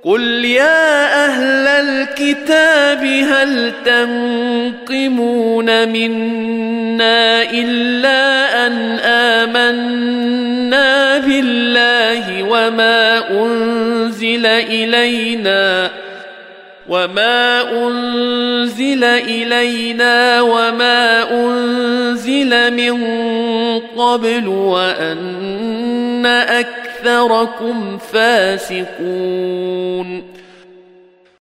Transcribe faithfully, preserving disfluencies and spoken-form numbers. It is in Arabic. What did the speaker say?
قل يا أهل الكتاب هل تنقمون منا إلا أن آمنا بالله وما أنزل إلينا وما أنزل إلينا وما أنزل من قبل وأن أكثركم فاسقون